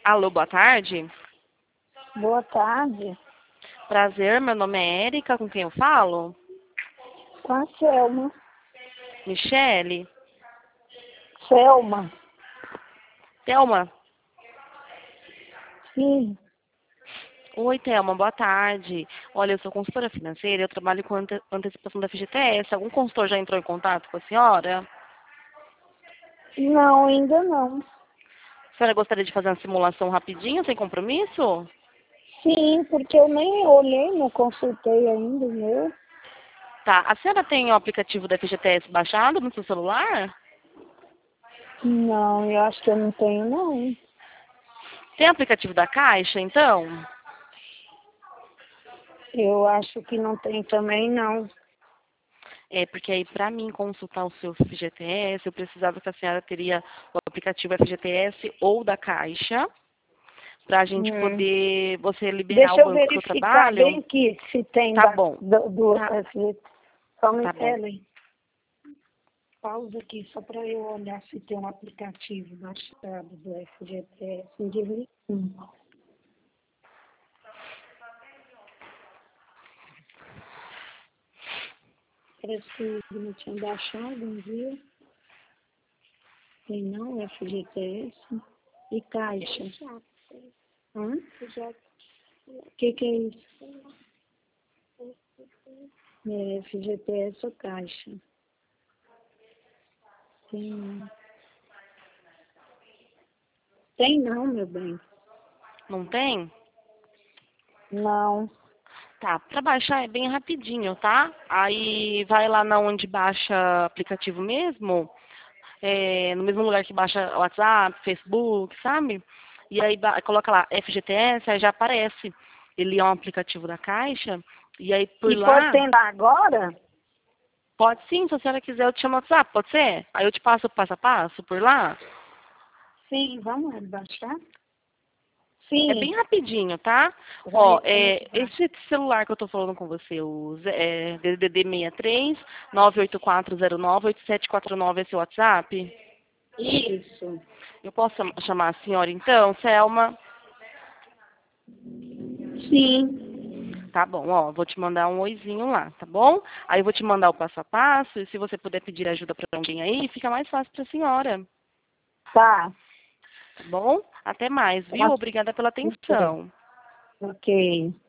Alô, boa tarde. Boa tarde. Prazer, meu nome é Érica, com quem eu falo? Com a Selma. Michele? Selma. Thelma? Sim. Oi, Thelma, boa tarde. Olha, eu sou consultora financeira, eu trabalho com antecipação da FGTS. Algum consultor já entrou em contato com a senhora? Não, ainda não. A senhora gostaria de fazer uma simulação rapidinho, sem compromisso? Sim, porque eu nem olhei, não consultei ainda o meu. Tá, a senhora tem o aplicativo da FGTS baixado no seu celular? Não, eu acho que eu não tenho, não. Tem aplicativo da Caixa, então? Eu acho que não tem também, não. É, porque aí para mim consultar o seu FGTS, eu precisava que a senhora teria o aplicativo FGTS ou da Caixa, para a gente Hum. poder, você liberar Deixa o eu banco que eu verificar bem trabalho. aqui se tem Tá bom, do tá, FG. Só me tá bom. Ellen, pausa aqui só para eu olhar se tem um aplicativo baixado do FGTS. Parece que o não tinha baixado, viu? Tem não, FGTS e Caixa. Hã? O que é isso? É FGTS ou Caixa? Tem não. Tem não, meu bem. Não tem? Não. Tá, para baixar é bem rapidinho, tá? Aí vai lá na onde baixa aplicativo mesmo, no mesmo lugar que baixa WhatsApp, Facebook, sabe? E aí coloca lá FGTS, aí já aparece. Ele é um aplicativo da Caixa, e aí por E pode lá, tentar agora? pode sim, se a senhora quiser eu te chamo no WhatsApp, pode ser? Aí eu te passo o passo a passo por lá. Sim, vamos lá baixar? É Sim. bem rapidinho, tá? Ó, Vai, como é que vai? esse celular que eu tô falando com você, o DDD 63 98409 8749, esse WhatsApp. Isso. Eu posso chamar a senhora então, Selma? Sim. Tá bom, ó, vou te mandar um oizinho lá, tá bom? Aí eu vou te mandar o passo a passo, e se você puder pedir ajuda para alguém aí, fica mais fácil para a senhora, Tá. tá bom? Até mais, viu? Obrigada pela Ok. atenção. Ok.